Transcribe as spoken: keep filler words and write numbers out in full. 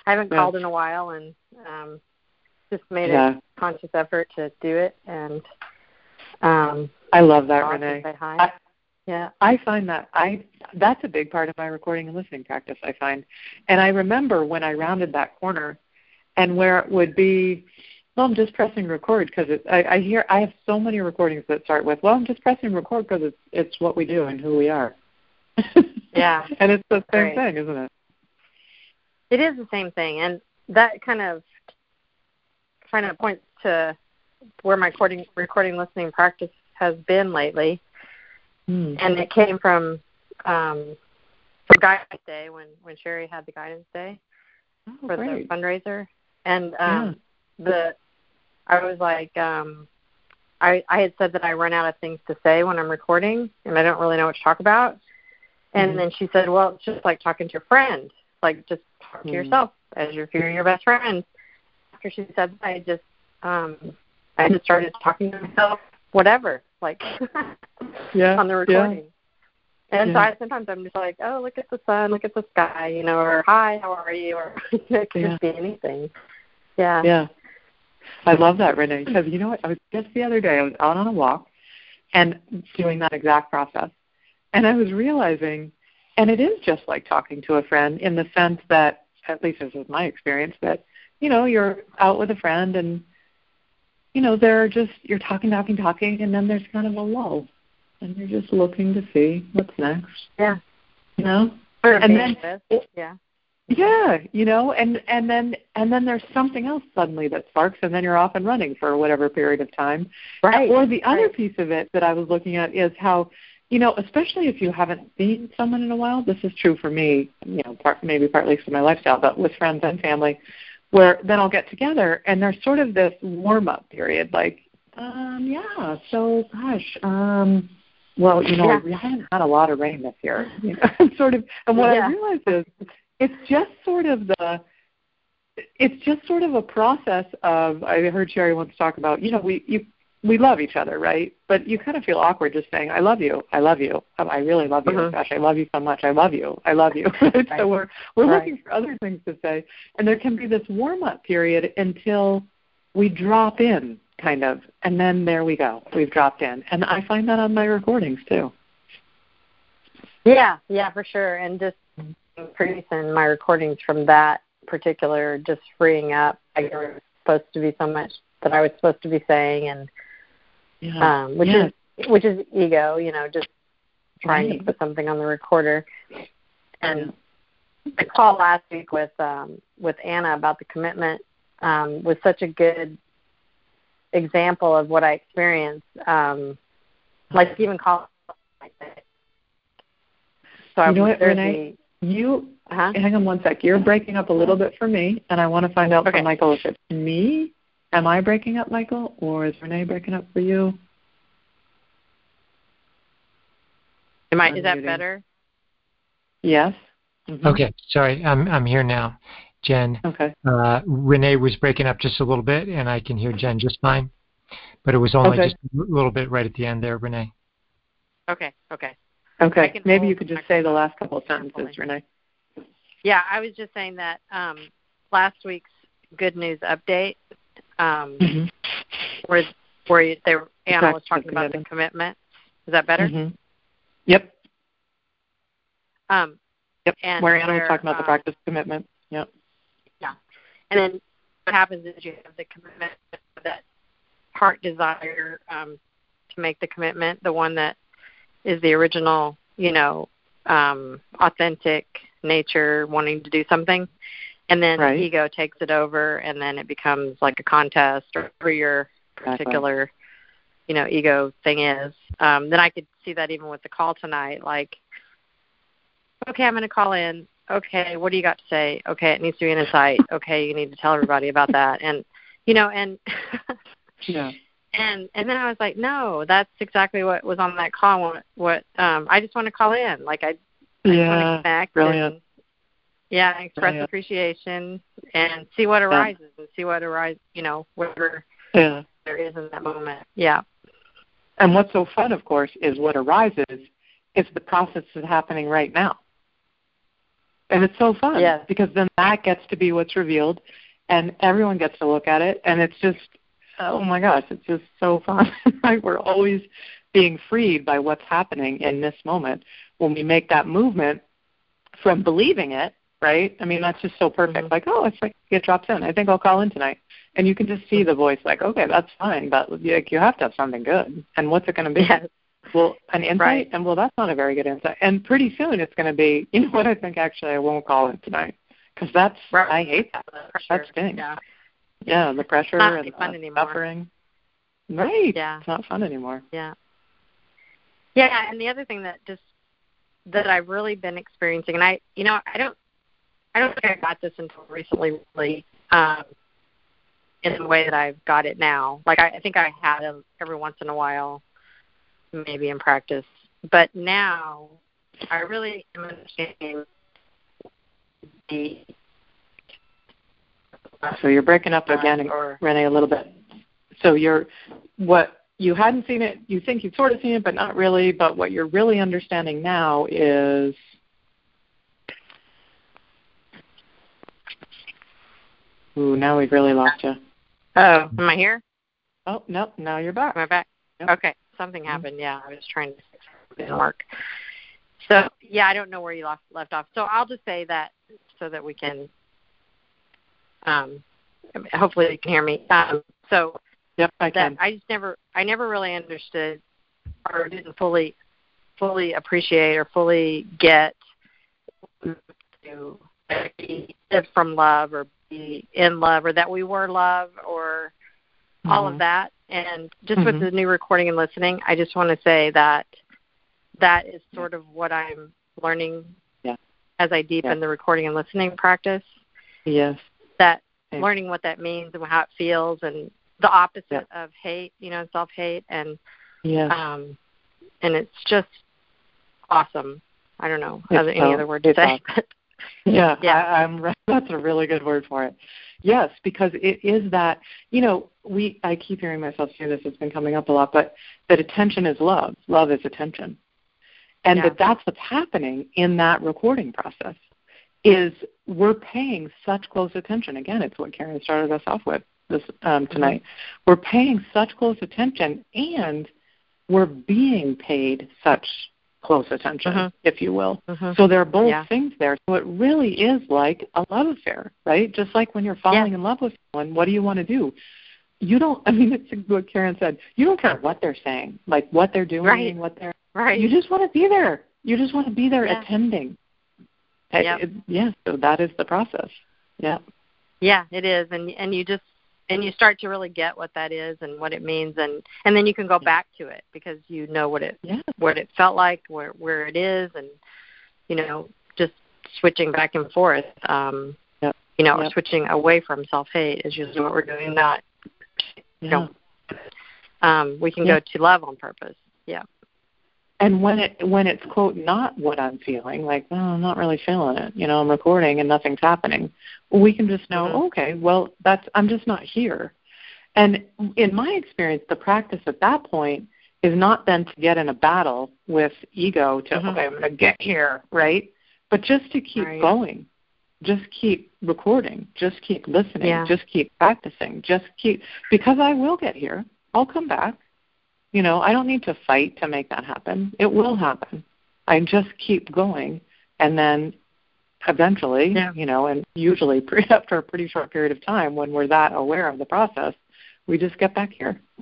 I haven't yeah. called in a while, and um, just made yeah. a conscious effort to do it. And um, I love that, Renee. Say hi. I, yeah, I find that I that's a big part of my recording and listening practice. I find, and I remember when I rounded that corner, and where it would be, well, I'm just pressing record because I, I hear I have so many recordings that start with, well, I'm just pressing record because it's it's what we do and who we are. Yeah, and it's the same right. thing, isn't it? It is the same thing, and that kind of kind of points to where my recording, recording listening practice has been lately. Mm. And it came from um, from Guidance Day when, when Sherry had the Guidance Day oh, for great. the fundraiser, and um, yeah. the I was like um, I I had said that I run out of things to say when I'm recording, and I don't really know what to talk about. And mm-hmm. then she said, "Well, it's just like talking to a friend, like just talk to mm-hmm. yourself as if you're your best friend." After she said that, I just um, I just started talking to myself, whatever, like yeah, on the recording. Yeah. And yeah. so I, sometimes I'm just like, oh, look at the sun, look at the sky, you know, or hi, how are you, or it could yeah. just be anything. Yeah. Yeah. I love that, Renee, because you know what? I was just the other day, I was out on a walk and doing that exact process. And I was realizing, and it is just like talking to a friend in the sense that, at least this is my experience, that, you know, you're out with a friend and, you know, they're just, you're talking, talking, talking, and then there's kind of a lull. And you're just looking to see what's next. Yeah. You know? Or and then it, yeah. Yeah, you know, and, and then and then there's something else suddenly that sparks, and then you're off and running for whatever period of time. Right. Or the other right. piece of it that I was looking at is how, you know, especially if you haven't seen someone in a while, this is true for me, you know, part, maybe partly for my lifestyle, but with friends and family, where then I'll get together, and there's sort of this warm-up period, like, um, yeah, so, gosh, um, well, you know, yeah. we haven't had a lot of rain this year. You know, sort of, and what yeah. I realized is it's just sort of the, it's just sort of a process of, I heard Sherry once talk about, you know, we you, we love each other, right? But you kind of feel awkward just saying, I love you, I love you, I really love you, mm-hmm. gosh, I love you so much, I love you, I love you. Right. So we're we're right. looking for other things to say. And there can be this warm-up period until we drop in, kind of, and then there we go. We've dropped in. And I find that on my recordings, too. Yeah, yeah, for sure. And just producing my recordings from that particular, just freeing up. Like there was supposed to be so much that I was supposed to be saying, and yeah. um, which yeah. is which is ego, you know, just trying right. to put something on the recorder. And the call last week with um, with Anna about the commitment um, was such a good example of what I experienced. Um, like even call. So you know what, Renee? The, you uh-huh. hang on one sec. You're breaking up a little bit for me, and I want to find out okay. from Michael if it's me. Am I breaking up, Michael, or is Renee breaking up for you? Am I? Is that better? Yes. Mm-hmm. Okay. Sorry, I'm I'm here now. Jen. Okay. Uh, Renee was breaking up just a little bit, and I can hear Jen just fine. But it was only okay. just a little bit right at the end there, Renee. Okay. Okay. Okay. Maybe you could just say the last couple of sentences, Renee. Yeah, I was just saying that um, last week's Good News Update, um, mm-hmm. where where they were, Anna was talking about the commitment. Is that better? Mm-hmm. Yep. Um, yep. And where Anna where, was talking about um, the practice commitment. Yep. Yeah. And then what happens is you have the commitment, that heart desire um, to make the commitment, the one that is the original, you know, um, authentic nature wanting to do something. And then right. the ego takes it over, and then it becomes like a contest or whatever your particular, exactly. you know, ego thing is. Um, then I could see that even with the call tonight, like, okay, I'm going to call in. Okay, what do you got to say? Okay, it needs to be an insight. Okay, you need to tell everybody about that. And, you know, and yeah. And and then I was like, no, that's exactly what was on that call. What, what um, I just want to call in. Like I, I yeah, just want to connect. Brilliant. And, yeah, express brilliant. appreciation and see what arises yeah. and see what arises, you know, whatever yeah. there is in that moment. Yeah. And what's so fun, of course, is what arises is the process that's happening right now. And it's so fun yes. because then that gets to be what's revealed, and everyone gets to look at it, and it's just, oh my gosh, it's just so fun. Right? We're always being freed by what's happening in this moment when we make that movement from believing it, right? I mean, that's just so perfect. Mm-hmm. Like, oh, it's like it drops in. I think I'll call in tonight. And you can just see the voice like, okay, that's fine, but like, you have to have something good. And what's it going to be? Yes. Well, an insight? Right. And, well, that's not a very good insight. And pretty soon it's going to be, you know what, I think actually I won't call in tonight. Because that's, right. I hate that. That stings. Yeah. Yeah, the pressure not and fun the anymore. suffering. Right. Yeah. It's not fun anymore. Yeah. Yeah, and the other thing that just, that I've really been experiencing, and I, you know, I don't, I don't think I got this until recently, really, um, in the way that I've got it now. Like, I, I think I had it every once in a while, maybe in practice. But now, I really am understanding the... So you're breaking up again, or, Renee, a little bit. So you're, what, you hadn't seen it, you think you've sort of seen it, but not really, but what you're really understanding now is... Ooh, now we've really lost you. Oh, am I here? Oh, no, now you're back. Am I back? Yep. Okay, something happened. Yeah, I was trying to fix it. It didn't work. So, yeah, I don't know where you left, left off. So I'll just say that so that we can, um, hopefully you can hear me. Um, so yep, I that can. I just never, I never really understood or didn't fully, fully appreciate or fully get to be from love or be in love or that we were love or mm-hmm. all of that. And just mm-hmm. with the new recording and listening, I just want to say that that is sort of what I'm learning yeah. as I deepen yeah. the recording and listening practice. Yes. That okay. learning what that means and how it feels and the opposite yeah. of hate, you know, self-hate. And, yes. um, and it's just awesome. I don't know it's other, so, any other word to say. Awesome. But yeah, yeah. I, I'm, that's a really good word for it. Yes, because it is that, you know, we, I keep hearing myself say this, it's been coming up a lot, but that attention is love. Love is attention. And yeah. that that's what's happening in that recording process is we're paying such close attention. Again, it's what Karen started us off with this um, tonight. Mm-hmm. We're paying such close attention and we're being paid such close attention, mm-hmm. if you will. Mm-hmm. So there are both yeah. things there. So it really is like a love affair, right? Just like when you're falling yeah. in love with someone, what do you want to do? You don't, I mean, it's what Karen said. You don't care what they're saying, like what they're doing, right. what they're, right. you just want to be there. You just want to be there yeah. attending. Yep. It, it, yeah, so that is the process. Yeah. Yeah, it is. And and you just, and you start to really get what that is and what it means, and, and then you can go back to it because you know what it yeah. what it felt like, where where it is, and you know, just switching back and forth. Um, yep. You know, yep. switching away from self-hate is usually what we're doing. Not, you yeah. know, um, we can yeah. go to love on purpose. Yeah. And when it when it's quote not what I'm feeling, like oh, I'm not really feeling it. You know, I'm recording and nothing's happening. Well, we can just know, mm-hmm. okay, well, that's I'm just not here. And in my experience, the practice at that point is not then to get in a battle with ego to mm-hmm. okay, I'm going to get here, right? But just to keep right. going, just keep recording, just keep listening, yeah. just keep practicing, just keep because I will get here. I'll come back. You know, I don't need to fight to make that happen. It will happen. I just keep going, and then eventually, yeah. you know, and usually after a pretty short period of time when we're that aware of the process, we just get back here.